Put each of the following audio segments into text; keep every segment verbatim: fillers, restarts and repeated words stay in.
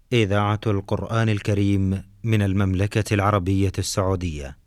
إذاعة القرآن الكريم من المملكة العربية السعودية.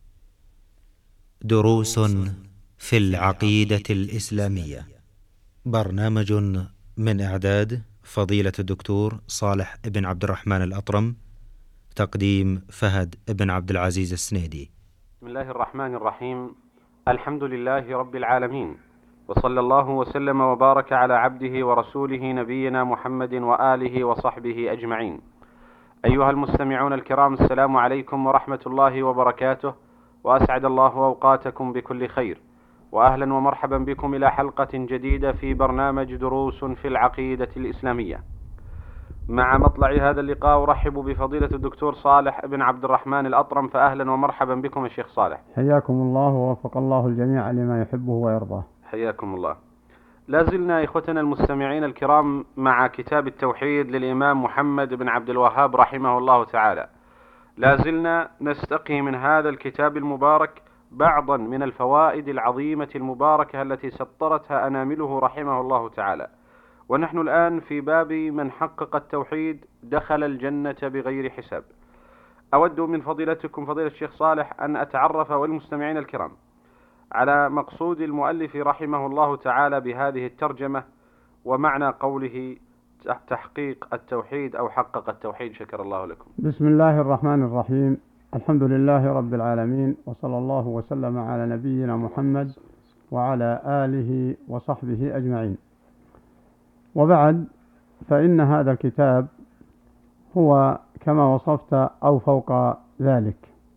دروس في العقيدة الإسلامية. برنامج من إعداد فضيلة الدكتور صالح بن عبد الرحمن الأطرم. تقديم فهد بن عبد العزيز السنيدي. بسم الله الرحمن الرحيم. الحمد لله رب العالمين، وصلى الله وسلم وبارك على عبده ورسوله نبينا محمد وآله وصحبه أجمعين. أيها المستمعون الكرام، السلام عليكم ورحمة الله وبركاته، وأسعد الله أوقاتكم بكل خير، وأهلا ومرحبا بكم إلى حلقة جديدة في برنامج دروس في العقيدة الإسلامية. مع مطلع هذا اللقاء أرحب بفضيلة الدكتور صالح بن عبد الرحمن الأطرم، فأهلا ومرحبا بكم يا شيخ صالح. حياكم الله ووفق الله الجميع لما يحبه ويرضاه. حياكم الله. لازلنا إخوتنا المستمعين الكرام مع كتاب التوحيد للإمام محمد بن عبد الوهاب رحمه الله تعالى. لازلنا نستقي من هذا الكتاب المبارك بعضا من الفوائد العظيمة المباركة التي سطرتها أنامله رحمه الله تعالى، ونحن الآن في باب من حقق التوحيد دخل الجنة بغير حساب. أود من فضيلتكم فضيلة الشيخ صالح أن أتعرف والمستمعين الكرام على مقصود المؤلف رحمه الله تعالى بهذه الترجمة، ومعنى قوله تحقيق التوحيد أو حقق التوحيد. شكر الله لكم. بسم الله الرحمن الرحيم. الحمد لله رب العالمين، وصلى الله وسلم على نبينا محمد وعلى آله وصحبه أجمعين. وبعد، فإن هذا الكتاب هو كما وصفت أو فوق ذلك،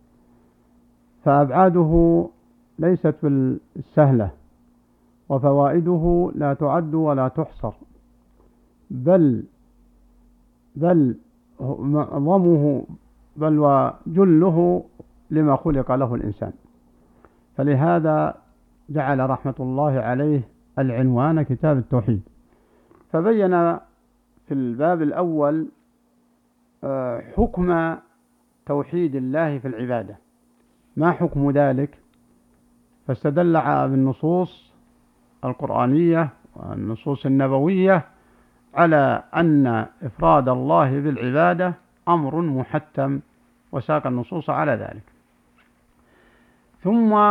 فأبعاده ليست بالسهلة، وفوائده لا تعد ولا تحصر، بل بل معظمه بل وجله لما خلق له الإنسان. فلهذا جعل رحمة الله عليه العنوان كتاب التوحيد، فبين في الباب الأول حكم توحيد الله في العبادة. ما حكم ذلك؟ فاستدل بالنصوص القرآنية والنصوص النبوية على أن إفراد الله بالعبادة أمر محتم، وساق النصوص على ذلك. ثم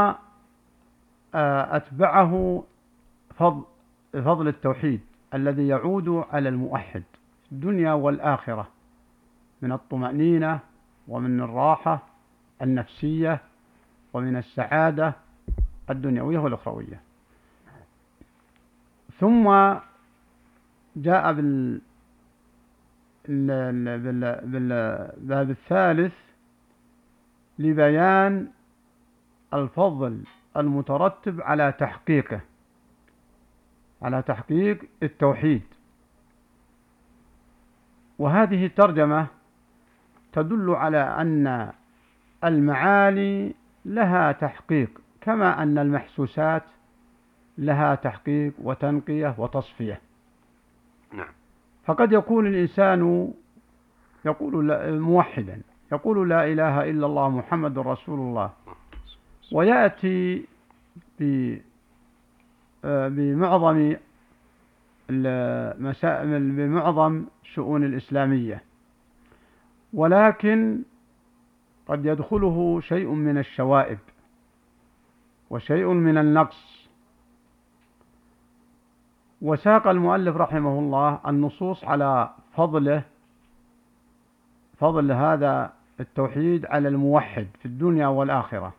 أتبعه فضل, فضل التوحيد الذي يعود على الموحد في الدنيا والآخرة، من الطمأنينة ومن الراحة النفسية ومن السعادة الدنيوية والأخروية. ثم جاء بال بالباب الثالث لبيان الفضل المترتب على تحقيقه، على تحقيق التوحيد. وهذه الترجمة تدل على أن المعاني لها تحقيق، كما أن المحسوسات لها تحقيق وتنقية وتصفية. نعم. فقد يكون الإنسان يقول موحدا، يقول لا إله إلا الله محمد رسول الله، ويأتي بمعظم المسائل بمعظم شؤون الإسلامية، ولكن قد يدخله شيء من الشوائب وشيء من النقص. وساق المؤلف رحمه الله النصوص على فضله، فضل هذا التوحيد على الموحد في الدنيا والآخرة.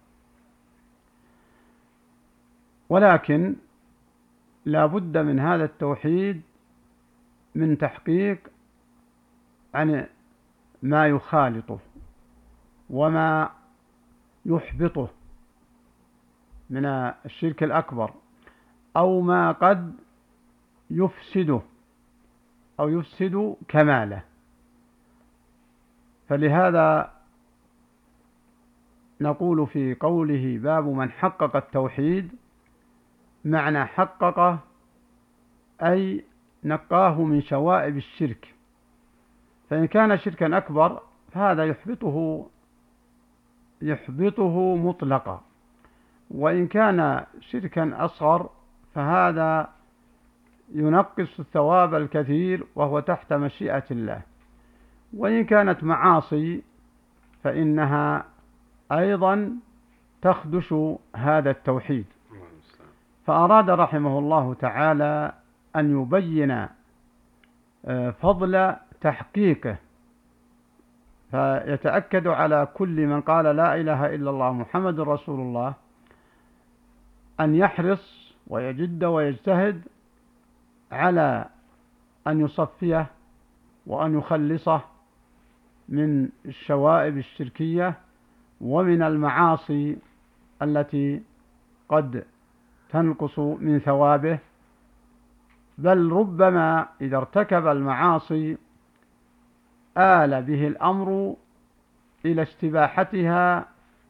ولكن لا بد من هذا التوحيد من تحقيق عن ما يخالطه وما يحبطه من الشرك الأكبر، أو ما قد يفسده أو يفسد كماله. فلهذا نقول في قوله باب من حقق التوحيد، معنى حققه أي نقاه من شوائب الشرك. فإن كان شركا أكبر فهذا يحبطه يحبطه مطلقا، وإن كان شركا أصغر فهذا ينقص الثواب الكثير وهو تحت مشيئة الله. وإن كانت معاصي فإنها أيضا تخدش هذا التوحيد. فأراد رحمه الله تعالى أن يبين فضل تحقيقه، فيتأكد على كل من قال لا إله إلا الله محمد رسول الله أن يحرص ويجد ويجتهد على أن يصفيه وأن يخلصه من الشوائب الشركية ومن المعاصي التي قد تنقص من ثوابه، بل ربما إذا ارتكب المعاصي آل به الأمر إلى استباحتها،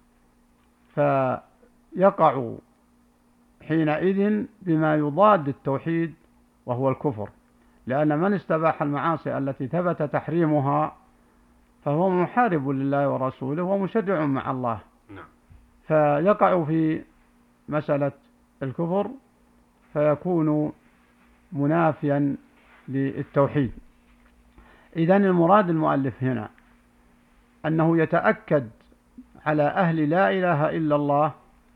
فيقع حينئذ بما يضاد التوحيد وهو الكفر، لأن من استباح المعاصي التي ثبت تحريمها فهو محارب لله ورسوله ومشرع مع الله، فيقع في مسألة الكفر فيكون منافيا للتوحيد. إذن المراد المؤلف هنا أنه يتأكد على أهل لا إله إلا الله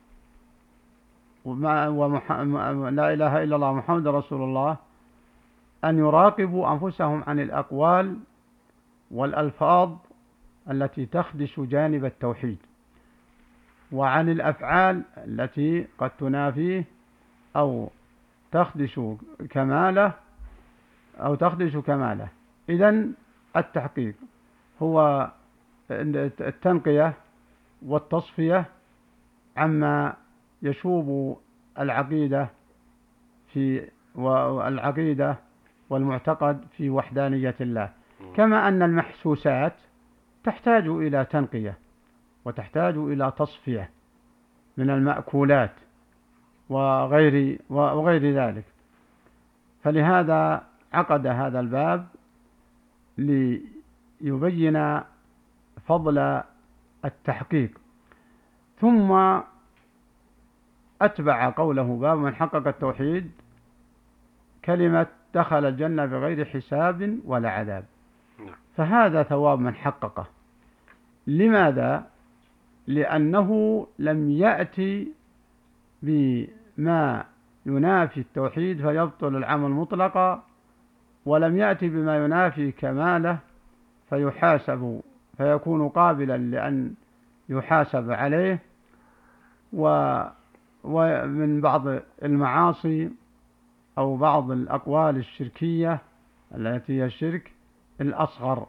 ومح... لا إله إلا الله محمد رسول الله أن يراقبوا أنفسهم عن الأقوال والألفاظ التي تخدش جانب التوحيد، وعن الأفعال التي قد تنافيه أو تخدش كماله أو تخدش كماله. إذن التحقيق هو التنقية والتصفية عما يشوب العقيدة في والعقيدة والمعتقد في وحدانية الله، كما أن المحسوسات تحتاج إلى تنقية وتحتاج إلى تصفية من المأكولات وغير وغير ذلك. فلهذا عقد هذا الباب ليبين فضل التحقيق، ثم أتبع قوله باب من حقق التوحيد كلمة دخل الجنة بغير حساب ولا عذاب، فهذا ثواب من حققه. لماذا؟ لأنه لم يأتي بما ينافي التوحيد فيبطل العمل مطلقا، ولم يأتي بما ينافي كماله فيحاسب فيكون قابلا لأن يحاسب عليه، ومن بعض المعاصي أو بعض الأقوال الشركية التي هي الشرك الأصغر.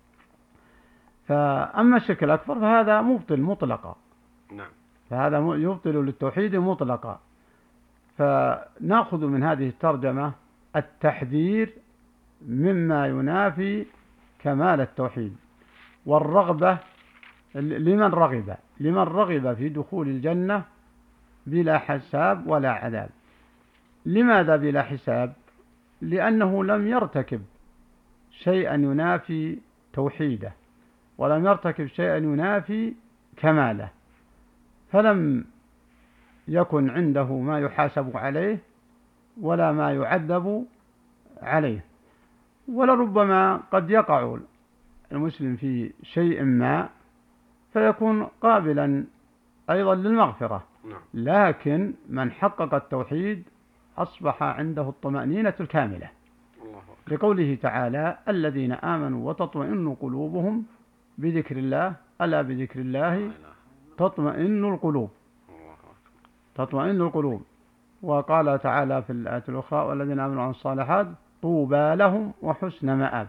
فأما الشرك الأكبر فهذا مبطل مطلقا، فهذا يبطل للتوحيد مطلقا. فنأخذ من هذه الترجمة التحذير مما ينافي كمال التوحيد، والرغبة لمن رغب لمن رغب في دخول الجنة بلا حساب ولا عذاب. لماذا بلا حساب؟ لأنه لم يرتكب شيئا ينافي توحيده، ولم يرتكب شيئا ينافي كماله، فلم يكن عنده ما يحاسب عليه ولا ما يعذب عليه. ولربما قد يقع المسلم في شيء ما فيكون قابلا أيضا للمغفرة، لكن من حقق التوحيد أصبح عنده الطمأنينة الكاملة، لقوله تعالى الذين آمنوا وتطمئن قلوبهم بذكر الله ألا بذكر الله تطمئن القلوب تطمئن القلوب. وقال تعالى في الآية الأخرى والذين آمنوا وعملوا الصالحات طوبى لهم وحسن مآب.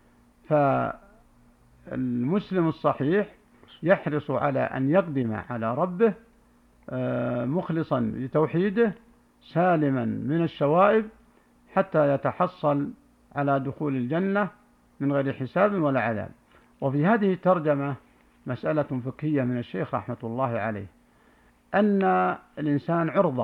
فالمسلم الصحيح يحرص على أن يقدم على ربه مخلصا لتوحيده سالما من الشوائب حتى يتحصل على دخول الجنة من غير حساب ولا عذاب. وفي هذه الترجمة مسألة فقهية من الشيخ رحمة الله عليه، أن الإنسان عرضة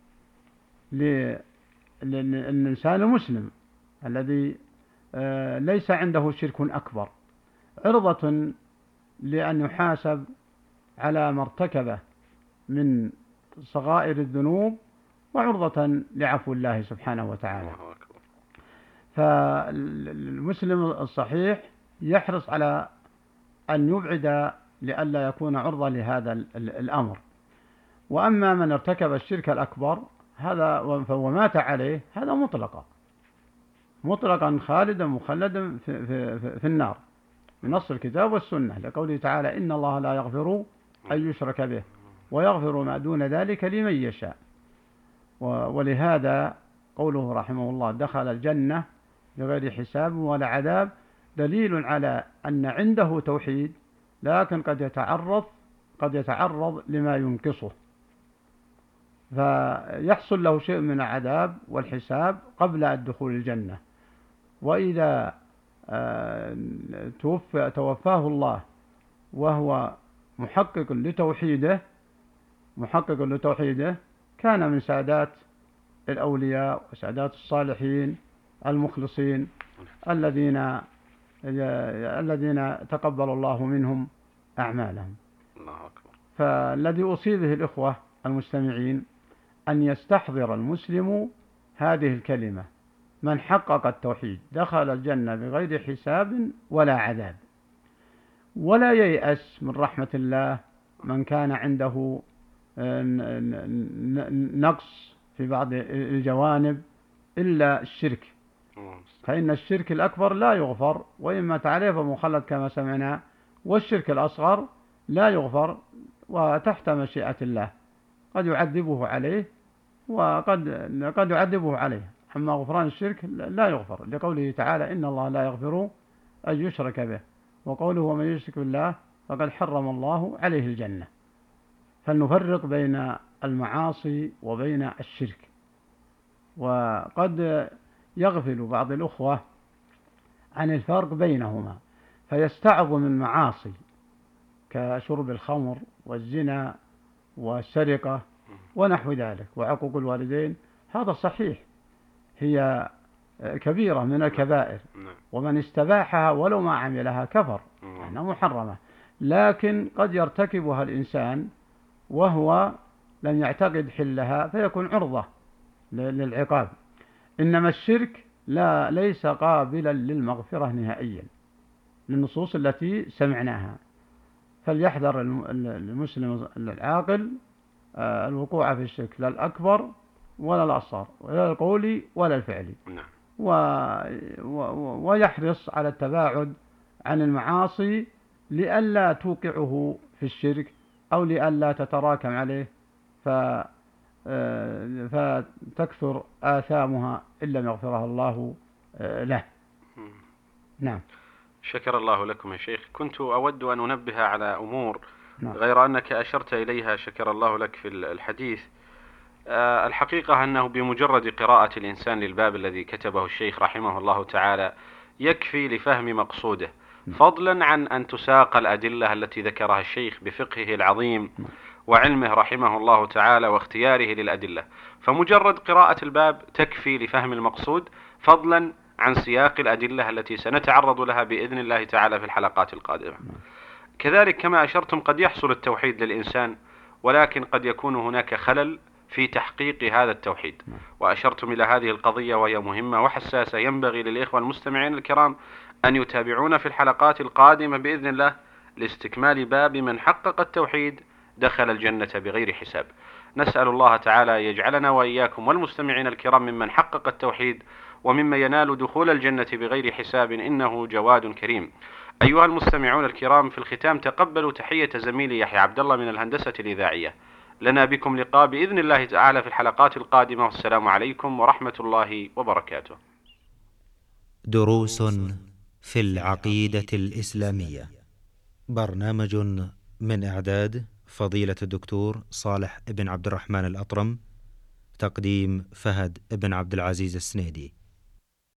للإنسان المسلم الذي ليس عنده شرك أكبر، عرضة لأن يحاسب على ما ارتكبه من صغائر الذنوب، وعرضة لعفو الله سبحانه وتعالى. فالمسلم الصحيح يحرص على أن يبعد لئلا يكون عرضة لهذا الأمر. وأما من ارتكب الشرك الأكبر هذا ومات عليه هذا مطلقا مطلقا خالدا مخلدا في, في, في, في النار بنص الكتاب والسنة، لقوله تعالى إن الله لا يغفر أن يشرك به ويغفر ما دون ذلك لمن يشاء. ولهذا قوله رحمه الله دخل الجنة بغير حساب ولا عذاب دليل على أن عنده توحيد، لكن قد يتعرض قد يتعرض لما ينقصه، فيحصل له شيء من العذاب والحساب قبل الدخول الجنة. وإذا توفى توفاه الله وهو محقق لتوحيده محقق لتوحيده كان من سادات الأولياء وسادات الصالحين المخلصين الذين الذين تقبل الله منهم أعمالهم. الله أكبر. فالذي أوصي به الإخوة المستمعين أن يستحضر المسلم هذه الكلمة: من حقق التوحيد دخل الجنة بغير حساب ولا عذاب. ولا ييأس من رحمة الله من كان عنده نقص في بعض الجوانب إلا الشرك، فإن الشرك الأكبر لا يغفر، وإما تعريف مخلد كما سمعنا، والشرك الأصغر لا يغفر وتحت مشيئة الله، قد يعذبه عليه وقد قد يعذبه عليه. أما غفران الشرك لا يغفر، لقوله تعالى إن الله لا يغفر أن يشرك به، وقوله ومن يشرك بالله فقد حرم الله عليه الجنة. فلنفرق بين المعاصي وبين الشرك. وقد يغفل بعض الأخوة عن الفرق بينهما فيستعظم المعاصي كشرب الخمر والزنا والسرقة ونحو ذلك وعقوق الوالدين. هذا صحيح، هي كبيرة من الكبائر، ومن استباحها ولو ما عملها كفر، يعني محرمة، لكن قد يرتكبها الإنسان وهو لم يعتقد حلها فيكون عرضة للعقاب. إنما الشرك لا ليس قابلا للمغفرة نهائيا للنصوص التي سمعناها. فليحذر المسلم العاقل الوقوع في الشرك، لا الأكبر ولا الأصغر، ولا القولي ولا الفعلي، و... و... ويحرص على التباعد عن المعاصي لئلا توقعه في الشرك أو لئلا تتراكم عليه ف... فتكثر آثامها إن لم يغفرها الله له. نعم. شكر الله لكم يا شيخ. كنت أود أن أنبه على أمور نعم. غير أنك أشرت إليها شكر الله لك في الحديث. أه الحقيقة أنه بمجرد قراءة الإنسان للباب الذي كتبه الشيخ رحمه الله تعالى يكفي لفهم مقصوده، فضلا عن أن تساق الأدلة التي ذكرها الشيخ بفقهه العظيم وعلمه رحمه الله تعالى واختياره للأدلة. فمجرد قراءة الباب تكفي لفهم المقصود، فضلا عن سياق الأدلة التي سنتعرض لها بإذن الله تعالى في الحلقات القادمة. كذلك كما أشرتم قد يحصل التوحيد للإنسان، ولكن قد يكون هناك خلل في تحقيق هذا التوحيد، وأشرتم إلى هذه القضية وهي مهمة وحساسة. ينبغي للإخوة المستمعين الكرام أن يتابعون في الحلقات القادمة بإذن الله لاستكمال باب من حقق التوحيد دخل الجنة بغير حساب. نسأل الله تعالى يجعلنا وإياكم والمستمعين الكرام ممن حقق التوحيد ومما ينال دخول الجنة بغير حساب، إنه جواد كريم. أيها المستمعون الكرام، في الختام تقبلوا تحية زميلي يحيى عبد الله من الهندسة الإذاعية. لنا بكم لقاء بإذن الله تعالى في الحلقات القادمة، والسلام عليكم ورحمة الله وبركاته. دروس في العقيدة الإسلامية، برنامج من إعداد فضيلة الدكتور صالح بن عبد الرحمن الأطرم، تقديم فهد بن عبد العزيز السنيدي.